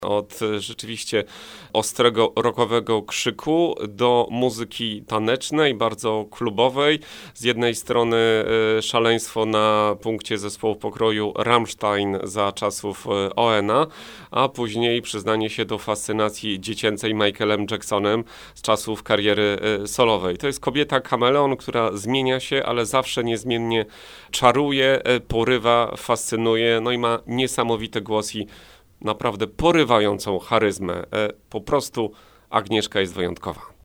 Od rzeczywiście ostrego rockowego krzyku do muzyki tanecznej, bardzo klubowej. Z jednej strony szaleństwo na punkcie zespołu pokroju Rammstein za czasów ONA, a później przyznanie się do fascynacji dziecięcej Michaelem Jacksonem z czasów kariery solowej. To jest kobieta kameleon, która zmienia się, ale zawsze niezmiennie czaruje, porywa, fascynuje, no i ma niesamowity głos i naprawdę porywającą charyzmę. Po prostu Agnieszka jest wyjątkowa.